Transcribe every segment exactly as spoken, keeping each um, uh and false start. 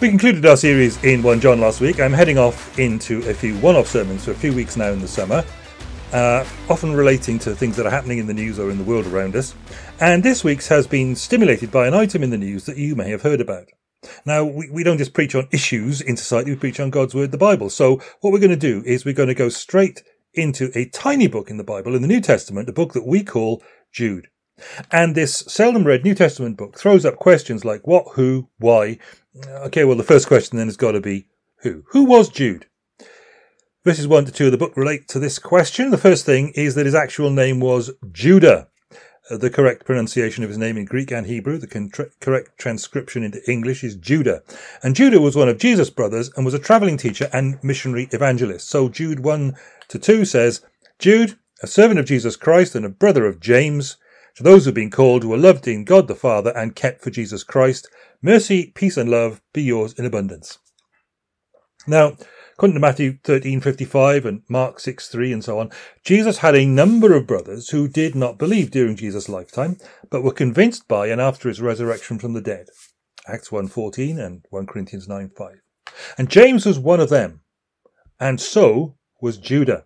We concluded our series in First John last week. I'm heading off into a few one-off sermons for a few weeks now in the summer, uh, often relating to things that are happening in the news or in the world around us. And this week's has been stimulated by an item in the news that you may have heard about. Now, we, we don't just preach on issues in society, we preach on God's Word, the Bible. So what we're going to do is we're going to go straight into a tiny book in the Bible, in the New Testament, a book that we call Jude. And this seldom read New Testament book throws up questions like what, who, why. Okay, well, the first question then has got to be who? Who was Jude? Verses one to two of the book relate to this question. The first thing is that his actual name was Judah. Uh, the correct pronunciation of his name in Greek and Hebrew, the contra- correct transcription into English is Judah. And Judah was one of Jesus' brothers and was a travelling teacher and missionary evangelist. So Jude one to two says, Jude, a servant of Jesus Christ and a brother of James, to those who have been called, who are loved in God the Father and kept for Jesus Christ, mercy, peace and love be yours in abundance. Now, according to Matthew thirteen fifty-five and Mark six three and so on, Jesus had a number of brothers who did not believe during Jesus' lifetime, but were convinced by and after his resurrection from the dead. Acts one fourteen and First Corinthians nine five. And James was one of them, and so was Judah.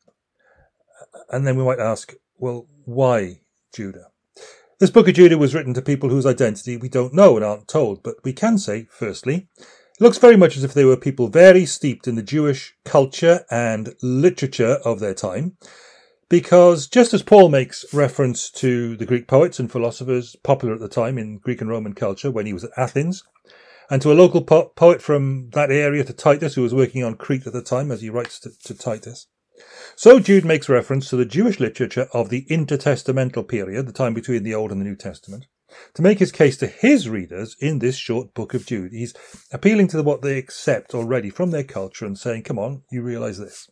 And then we might ask, well, why Judah? This book of Judah was written to people whose identity we don't know and aren't told, but we can say, firstly, it looks very much as if they were people very steeped in the Jewish culture and literature of their time, because just as Paul makes reference to the Greek poets and philosophers popular at the time in Greek and Roman culture when he was at Athens, and to a local po- poet from that area, to Titus, who was working on Crete at the time, as he writes to, to Titus, so Jude makes reference to the Jewish literature of the intertestamental period, the time between the Old and the New Testament, to make his case to his readers in this short book of Jude. He's appealing to what they accept already from their culture and saying, come on, you realise this.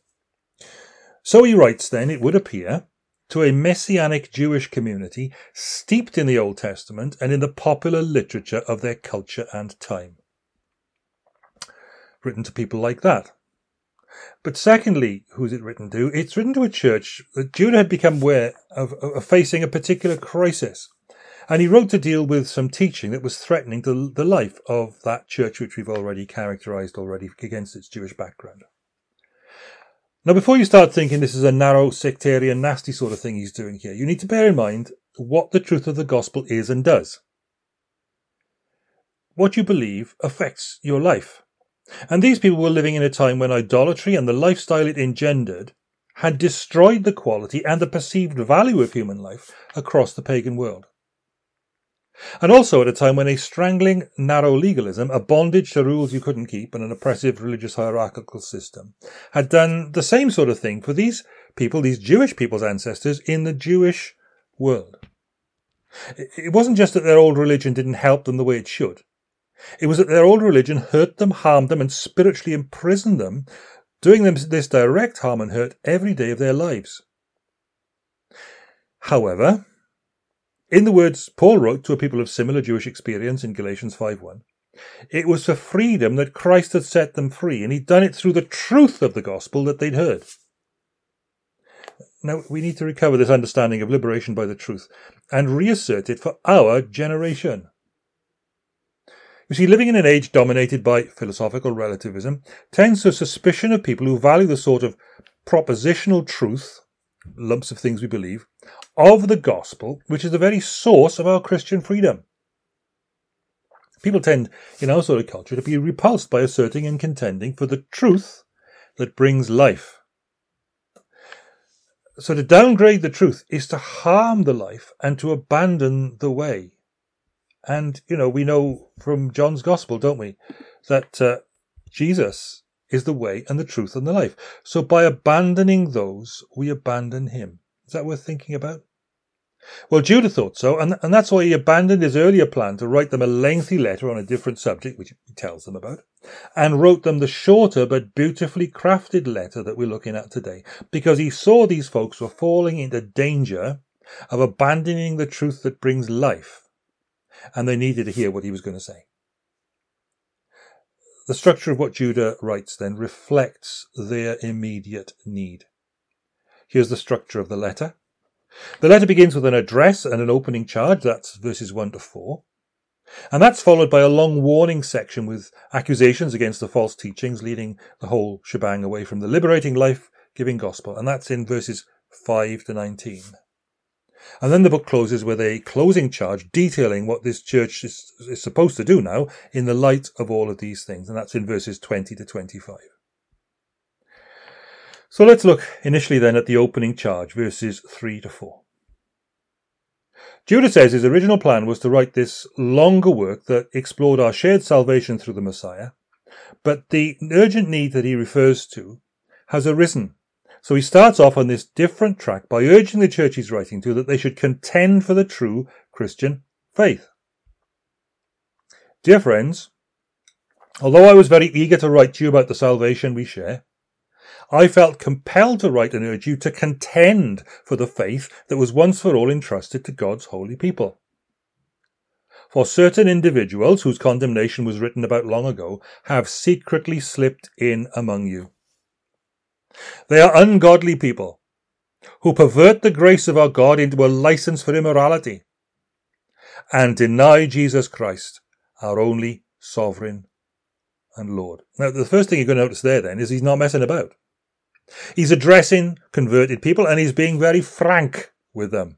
So he writes then, it would appear, to a messianic Jewish community steeped in the Old Testament and in the popular literature of their culture and time. Written to people like that. But secondly, who's it written to? It's written to a church that Judah had become aware of, of facing a particular crisis. And he wrote to deal with some teaching that was threatening the, the life of that church, which we've already characterised already against its Jewish background. Now, before you start thinking this is a narrow, sectarian, nasty sort of thing he's doing here, you need to bear in mind what the truth of the gospel is and does. What you believe affects your life. And these people were living in a time when idolatry and the lifestyle it engendered had destroyed the quality and the perceived value of human life across the pagan world. And also at a time when a strangling, narrow legalism, a bondage to rules you couldn't keep, and an oppressive religious hierarchical system had done the same sort of thing for these people, these Jewish people's ancestors in the Jewish world. It wasn't just that their old religion didn't help them the way it should. It was that their old religion hurt them, harmed them, and spiritually imprisoned them, doing them this direct harm and hurt every day of their lives. However, in the words Paul wrote to a people of similar Jewish experience in Galatians five one, it was for freedom that Christ had set them free, and he'd done it through the truth of the gospel that they'd heard. Now, we need to recover this understanding of liberation by the truth and reassert it for our generation. You see, living in an age dominated by philosophical relativism tends to a suspicion of people who value the sort of propositional truth, lumps of things we believe, of the gospel, which is the very source of our Christian freedom. People tend, in our sort of culture, to be repulsed by asserting and contending for the truth that brings life. So to downgrade the truth is to harm the life and to abandon the way. And, you know, we know from John's Gospel, don't we, that uh, Jesus is the way and the truth and the life. So by abandoning those, we abandon him. Is that worth thinking about? Well, Judah thought so, and, and that's why he abandoned his earlier plan to write them a lengthy letter on a different subject, which he tells them about, and wrote them the shorter but beautifully crafted letter that we're looking at today, because he saw these folks were falling into danger of abandoning the truth that brings life. And they needed to hear what he was going to say. The structure of what Judah writes then reflects their immediate need. Here's the structure of the letter. The letter begins with an address and an opening charge. That's verses one to four. And that's followed by a long warning section with accusations against the false teachings, leading the whole shebang away from the liberating, life-giving gospel. And that's in verses five to nineteen. And then the book closes with a closing charge detailing what this church is, is supposed to do now in the light of all of these things. And that's in verses twenty to twenty-five. So let's look initially then at the opening charge, verses three to four. Judah says his original plan was to write this longer work that explored our shared salvation through the Messiah, but the urgent need that he refers to has arisen. So he starts off on this different track by urging the church he's writing to that they should contend for the true Christian faith. Dear friends, although I was very eager to write to you about the salvation we share, I felt compelled to write and urge you to contend for the faith that was once for all entrusted to God's holy people. For certain individuals whose condemnation was written about long ago have secretly slipped in among you. They are ungodly people who pervert the grace of our God into a license for immorality and deny Jesus Christ, our only sovereign and Lord. Now, the first thing you're going to notice there then is he's not messing about. He's addressing converted people and he's being very frank with them.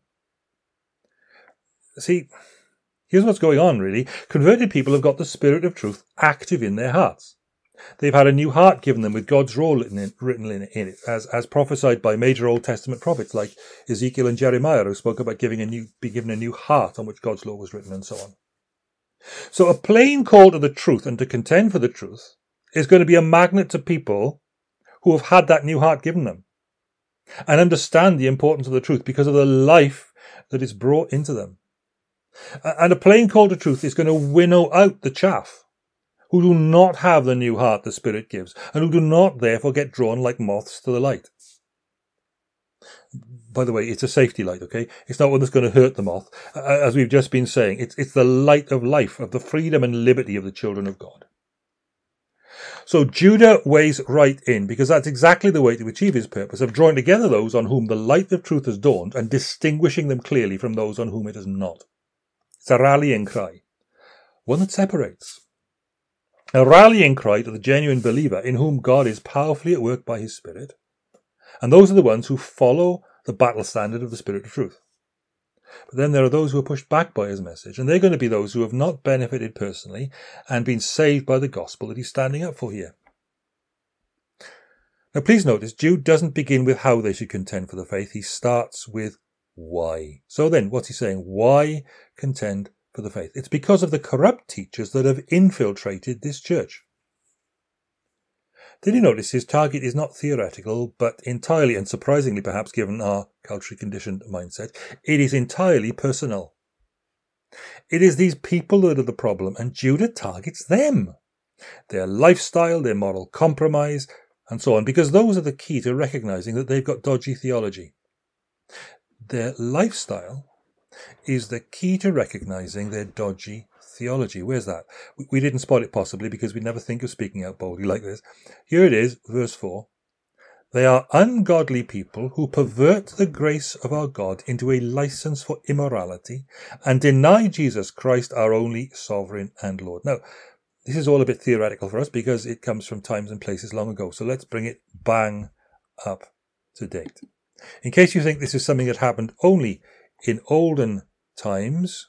See, here's what's going on really. Converted people have got the Spirit of truth active in their hearts. They've had a new heart given them with God's role written in, written in it, as, as prophesied by major Old Testament prophets like Ezekiel and Jeremiah, who spoke about giving a new, be given a new heart on which God's law was written and so on. So a plain call to the truth and to contend for the truth is going to be a magnet to people who have had that new heart given them and understand the importance of the truth because of the life that is brought into them. And a plain call to truth is going to winnow out the chaff who do not have the new heart the Spirit gives, and who do not therefore get drawn like moths to the light. By the way, it's a safety light, okay? It's not one that's going to hurt the moth. As we've just been saying, it's, it's the light of life, of the freedom and liberty of the children of God. So Judah weighs right in, because that's exactly the way to achieve his purpose of drawing together those on whom the light of truth has dawned and distinguishing them clearly from those on whom it has not. It's a rallying cry, one that separates. A rallying cry to the genuine believer in whom God is powerfully at work by his Spirit. And those are the ones who follow the battle standard of the Spirit of truth. But then there are those who are pushed back by his message, and they're going to be those who have not benefited personally and been saved by the gospel that he's standing up for here. Now please notice, Jude doesn't begin with how they should contend for the faith. He starts with why. So then, what's he saying? Why contend for the faith? It's because of the corrupt teachers that have infiltrated this church. Did you notice his target is not theoretical, but entirely, and surprisingly perhaps given our culturally conditioned mindset, it is entirely personal. It is these people that are the problem, and Judah targets them. Their lifestyle, their moral compromise, and so on, because those are the key to recognizing that they've got dodgy theology. Their lifestyle is the key to recognizing their dodgy theology. Where's that? We didn't spot it possibly because we never think of speaking out boldly like this. Here it is, verse four. They are ungodly people who pervert the grace of our God into a license for immorality and deny Jesus Christ, our only sovereign and Lord. Now, this is all a bit theoretical for us because it comes from times and places long ago. So let's bring it bang up to date. In case you think this is something that happened only in olden times,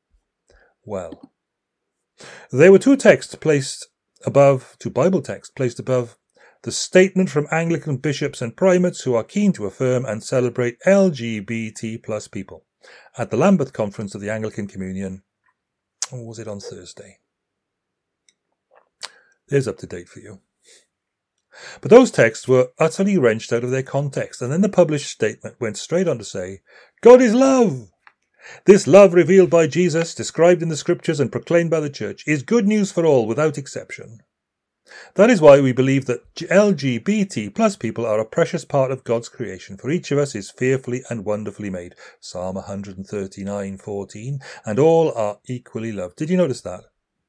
well, there were two texts placed above, two Bible texts placed above the statement from Anglican bishops and primates who are keen to affirm and celebrate L G B T plus people at the Lambeth Conference of the Anglican Communion. Or was it on Thursday? There's up to date for you. But those texts were utterly wrenched out of their context, and then the published statement went straight on to say, God is love. This love revealed by Jesus, described in the scriptures and proclaimed by the church, is good news for all without exception. That is why we believe that L G B T plus people are a precious part of God's creation, for each of us is fearfully and wonderfully made. Psalm one thirty-nine fourteen, and all are equally loved. Did you notice that?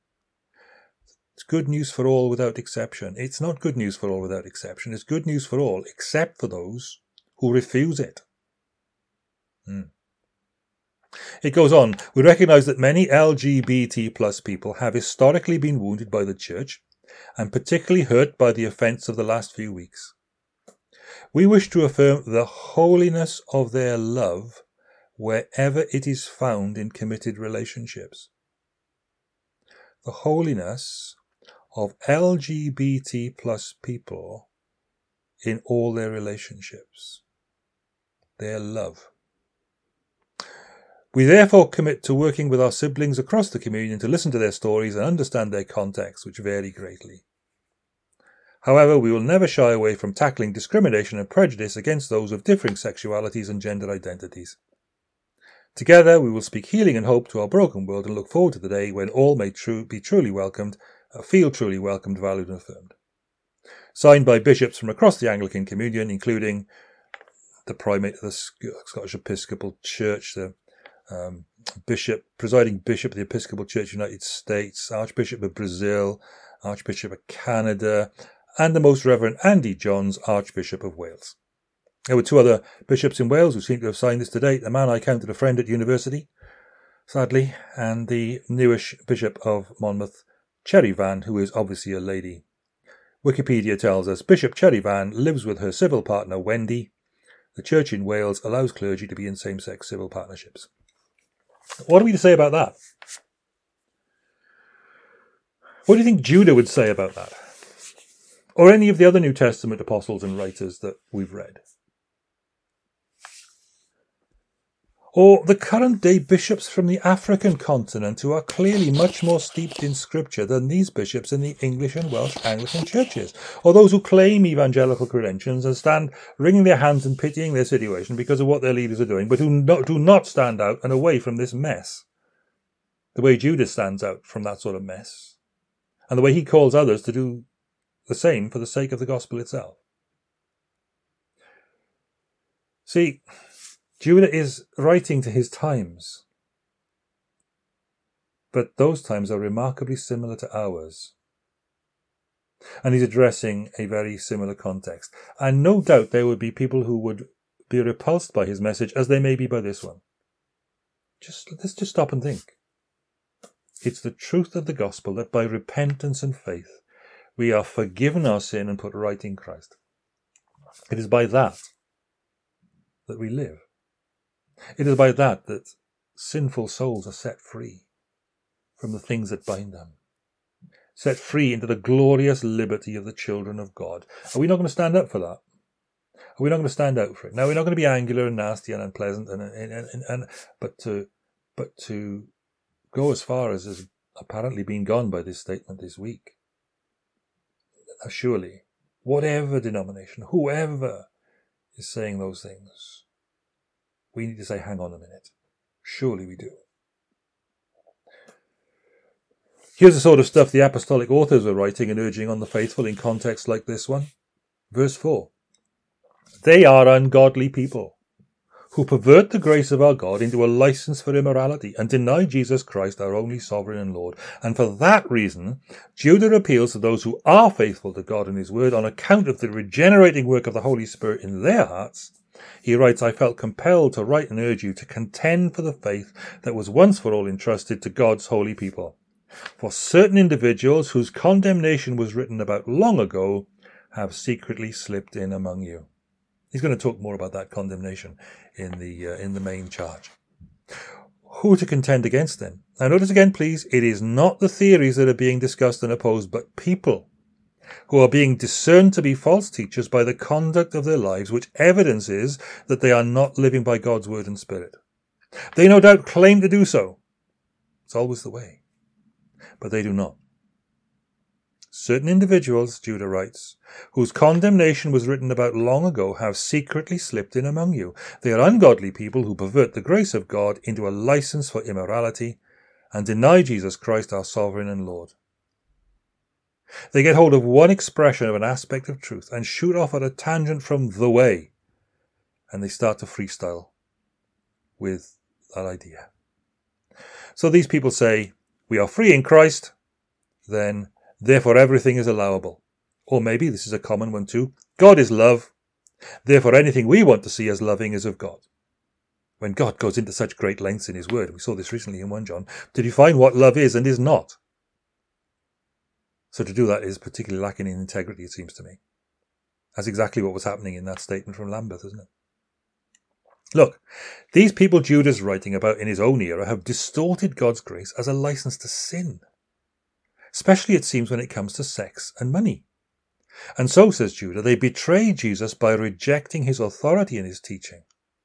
It's good news for all without exception. It's not good news for all without exception. It's good news for all, except for those who refuse it. Hmm. It goes on, we recognise that many L G B T plus people have historically been wounded by the church and particularly hurt by the offence of the last few weeks. We wish to affirm the holiness of their love wherever it is found in committed relationships. The holiness of L G B T plus people in all their relationships. Their love. We therefore commit to working with our siblings across the communion to listen to their stories and understand their contexts, which vary greatly. However, we will never shy away from tackling discrimination and prejudice against those of differing sexualities and gender identities. Together, we will speak healing and hope to our broken world and look forward to the day when all may tru- be truly welcomed, uh, feel truly welcomed, valued and affirmed. Signed by bishops from across the Anglican Communion, including the Primate of the Scottish Episcopal Church, the Um, Bishop, presiding Bishop of the Episcopal Church United States, Archbishop of Brazil, Archbishop of Canada, and the Most Reverend Andy Johns, Archbishop of Wales. There were two other bishops in Wales who seem to have signed this to date. A man I counted a friend at university, sadly, and the newish Bishop of Monmouth, Cherry Van, who is obviously a lady. Wikipedia tells us Bishop Cherry Van lives with her civil partner Wendy. The Church in Wales allows clergy to be in same-sex civil partnerships. What are we to say about that? What do you think Judah would say about that? Or any of the other New Testament apostles and writers that we've read? Or the current day bishops from the African continent who are clearly much more steeped in scripture than these bishops in the English and Welsh Anglican churches? Or those who claim evangelical credentials and stand wringing their hands and pitying their situation because of what their leaders are doing, but who not, do not stand out and away from this mess? The way Judas stands out from that sort of mess. And the way he calls others to do the same for the sake of the gospel itself. See, Judah is writing to his times, but those times are remarkably similar to ours. And he's addressing a very similar context. And no doubt there would be people who would be repulsed by his message, as they may be by this one. Just let's just stop and think. It's the truth of the gospel that by repentance and faith we are forgiven our sin and put right in Christ. It is by that that we live. It is by that that sinful souls are set free from the things that bind them, set free into the glorious liberty of the children of God. Are we not going to stand up for that? Are we not going to stand out for it? Now, we're not going to be angular and nasty and unpleasant, and, and, and, and but to but to go as far as has apparently been gone by this statement this week. Now, surely, whatever denomination, whoever is saying those things, we need to say, hang on a minute. Surely we do. Here's the sort of stuff the apostolic authors were writing and urging on the faithful in contexts like this one. Verse four. They are ungodly people who pervert the grace of our God into a license for immorality and deny Jesus Christ, our only sovereign and Lord. And for that reason, Judah appeals to those who are faithful to God and his word on account of the regenerating work of the Holy Spirit in their hearts. He writes, I felt compelled to write and urge you to contend for the faith that was once for all entrusted to God's holy people. For certain individuals whose condemnation was written about long ago have secretly slipped in among you. He's going to talk more about that condemnation in the uh, in the main charge. Who to contend against then? Now notice again, please, it is not the theories that are being discussed and opposed, but people who are being discerned to be false teachers by the conduct of their lives, which evidences that they are not living by God's word and spirit. They no doubt claim to do so. It's always the way. But they do not. Certain individuals, Judah writes, whose condemnation was written about long ago, have secretly slipped in among you. They are ungodly people who pervert the grace of God into a license for immorality and deny Jesus Christ, our sovereign and Lord. They get hold of one expression of an aspect of truth and shoot off at a tangent from the way, and they start to freestyle with that idea. So these people say, we are free in Christ, then therefore everything is allowable. Or maybe, this is a common one too, God is love, therefore anything we want to see as loving is of God. when God goes into such great lengths in his word, we saw this recently in First John, to define what love is and is not. So to do that is particularly lacking in integrity, it seems to me. That's exactly what was happening in that statement from Lambeth, isn't it? Look, these people Jude is writing about in his own era have distorted God's grace as a license to sin. Especially, it seems, when it comes to sex and money. And so, says Judah, they betray Jesus by rejecting his authority in his teaching.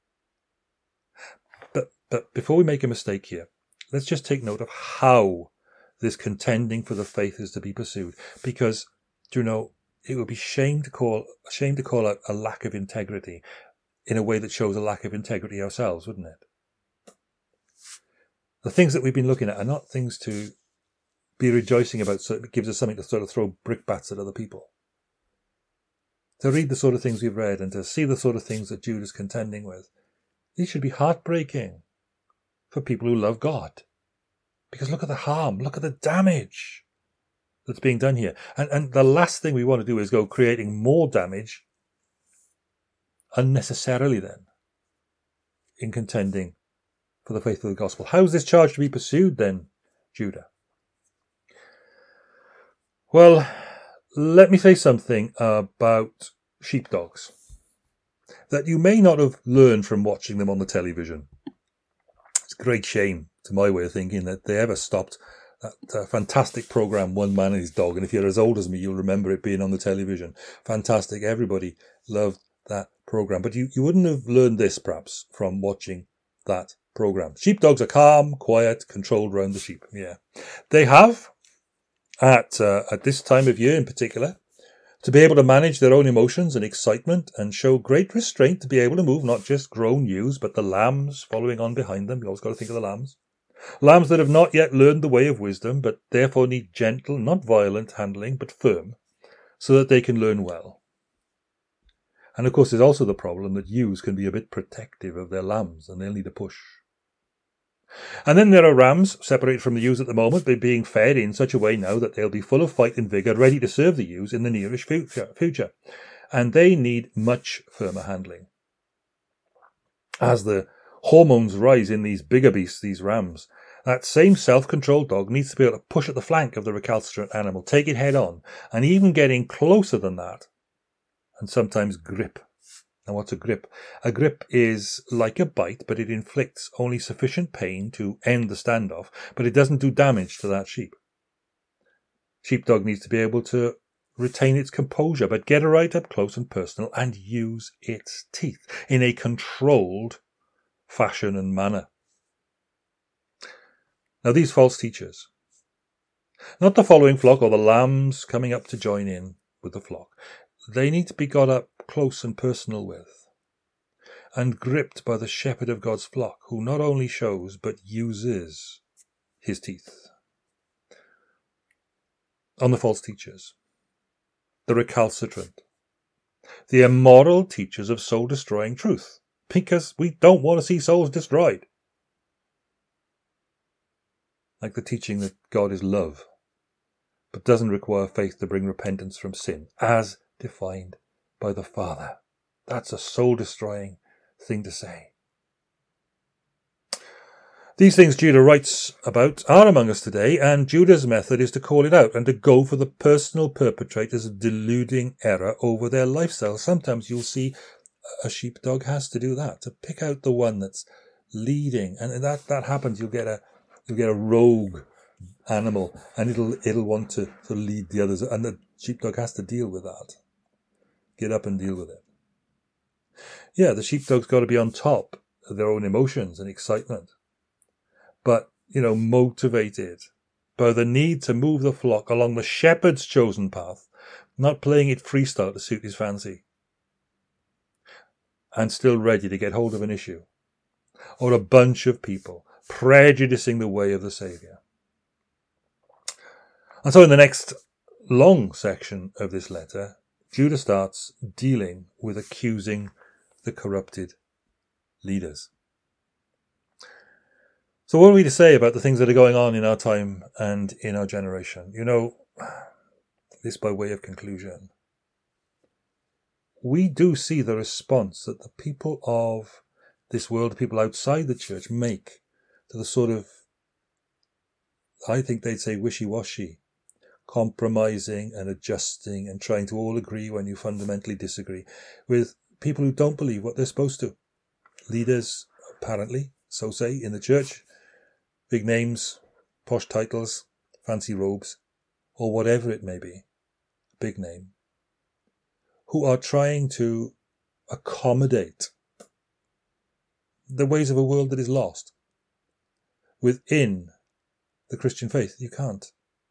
But, but before we make a mistake here, let's just take note of how this contending for the faith is to be pursued. Because, do you know, it would be shame to call, shame to call out a lack of integrity in a way that shows a lack of integrity ourselves, wouldn't it? The things that we've been looking at are not things to be rejoicing about, so it gives us something to sort of throw brickbats at other people. To read the sort of things we've read and to see the sort of things that Jude is contending with, these should be heartbreaking for people who love God. Because look at the harm, look at the damage that's being done here. And, and the last thing we want to do is go creating more damage unnecessarily then in contending for the faith of the gospel. How is this charge to be pursued then, Judah? Well, let me say something about sheepdogs that you may not have learned from watching them on the television. It's a great shame, to my way of thinking, that they ever stopped that uh, fantastic program, One Man and His Dog. And if you're as old as me, you'll remember it being on the television. Fantastic. Everybody loved that program. But you, you wouldn't have learned this, perhaps, from watching that program. Sheepdogs are calm, quiet, controlled around the sheep. Yeah. They have, at uh, at this time of year in particular, to be able to manage their own emotions and excitement and show great restraint to be able to move not just grown ewes, but the lambs following on behind them. You always got to think of the lambs. Lambs that have not yet learned the way of wisdom, but therefore need gentle, not violent handling, but firm, so that they can learn well. And of course, there's also the problem that ewes can be a bit protective of their lambs, and they'll need a push. And then there are rams separated from the ewes at the moment, but being fed in such a way now that they'll be full of fight and vigour, ready to serve the ewes in the nearish future. And they need much firmer handling. As the hormones rise in these bigger beasts, these rams, that same self-controlled dog needs to be able to push at the flank of the recalcitrant animal, take it head on, and even get in closer than that, and sometimes grip. Now, what's a grip? A grip is like a bite, but it inflicts only sufficient pain to end the standoff, but it doesn't do damage to that sheep. Sheepdog needs to be able to retain its composure, but get right up close and personal and use its teeth in a controlled fashion and manner. Now, these false teachers, not the following flock or the lambs coming up to join in with the flock, they need to be got up close and personal with, and gripped by the shepherd of God's flock, who not only shows but uses his teeth. On the false teachers, the recalcitrant, the immoral teachers of soul-destroying truth, because we don't want to see souls destroyed. Like the teaching that God is love, but doesn't require faith to bring repentance from sin, as defined by the Father. That's a soul-destroying thing to say. These things Judah writes about are among us today, and Judah's method is to call it out and to go for the personal perpetrators of deluding error over their lifestyle. Sometimes you'll see a sheepdog has to do that, to pick out the one that's leading, and that that happens. You'll get a you'll get a rogue animal, and it'll it'll want to, to lead the others, and the sheepdog has to deal with that. Get up and deal with it. Yeah, the sheepdog's got to be on top of their own emotions and excitement, but, you know, motivated by the need to move the flock along the shepherd's chosen path, not playing it freestyle to suit his fancy, and still ready to get hold of an issue or a bunch of people, prejudicing the way of the Saviour. And so in the next long section of this letter, Judah starts dealing with accusing the corrupted leaders. So what are we to say about the things that are going on in our time and in our generation? You know, this by way of conclusion. We do see the response that the people of this world, the people outside the church, make to the sort of, I think they'd say, wishy-washy, compromising and adjusting and trying to all agree when you fundamentally disagree with people who don't believe what they're supposed to. Leaders, apparently, so say, in the church, big names, posh titles, fancy robes, or whatever it may be, big name, who are trying to accommodate the ways of a world that is lost within the Christian faith. You can't.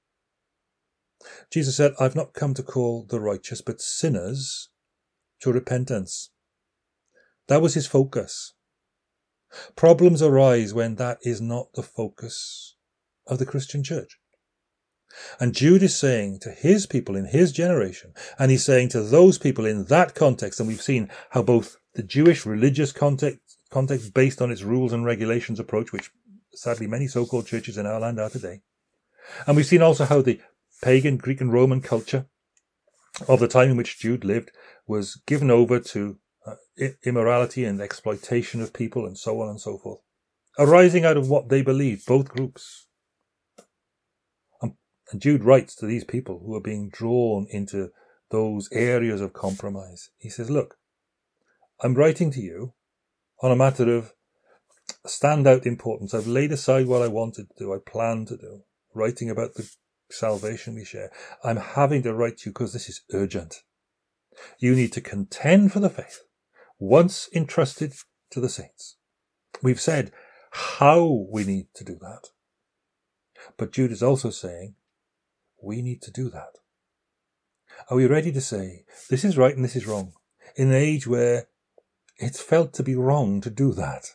Jesus said, I've not come to call the righteous, but sinners to repentance. That was his focus. Problems arise when that is not the focus of the Christian church. And Jude is saying to his people in his generation, and he's saying to those people in that context, and we've seen how both the Jewish religious context, context based on its rules and regulations approach, which sadly many so-called churches in our land are today, and we've seen also how the pagan Greek and Roman culture of the time in which Jude lived was given over to uh, immorality and exploitation of people and so on and so forth, arising out of what they believed, both groups. And, and Jude writes to these people who are being drawn into those areas of compromise. He says, look, I'm writing to you on a matter of standout importance. I've laid aside what I wanted to do, I planned to do, writing about the salvation we share. I'm having to write to you because this is urgent. You need to contend for the faith once entrusted to the saints. We've said how we need to do that. But Jude is also saying we need to do that. Are we ready to say this is right and this is wrong in an age where it's felt to be wrong to do that?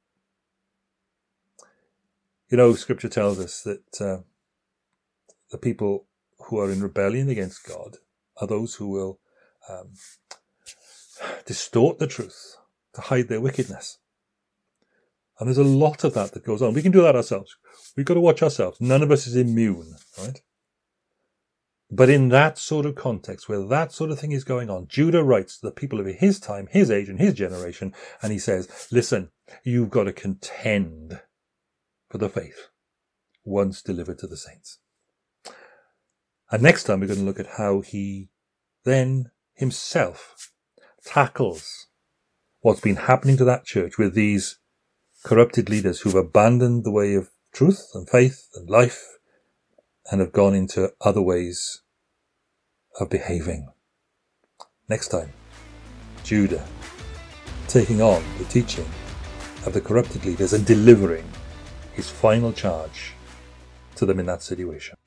You know, Scripture tells us that uh, the people who are in rebellion against God are those who will um, distort the truth to hide their wickedness. And there's a lot of that that goes on. We can do that ourselves. We've got to watch ourselves. None of us is immune, right? But in that sort of context, where that sort of thing is going on, Judah writes to the people of his time, his age and his generation, and he says, listen, you've got to contend for the faith once delivered to the saints. And next time we're going to look at how he then himself tackles what's been happening to that church with these corrupted leaders who've abandoned the way of truth and faith and life and have gone into other ways of behaving. Next time, Judah taking on the teaching of the corrupted leaders and delivering his final charge to them in that situation.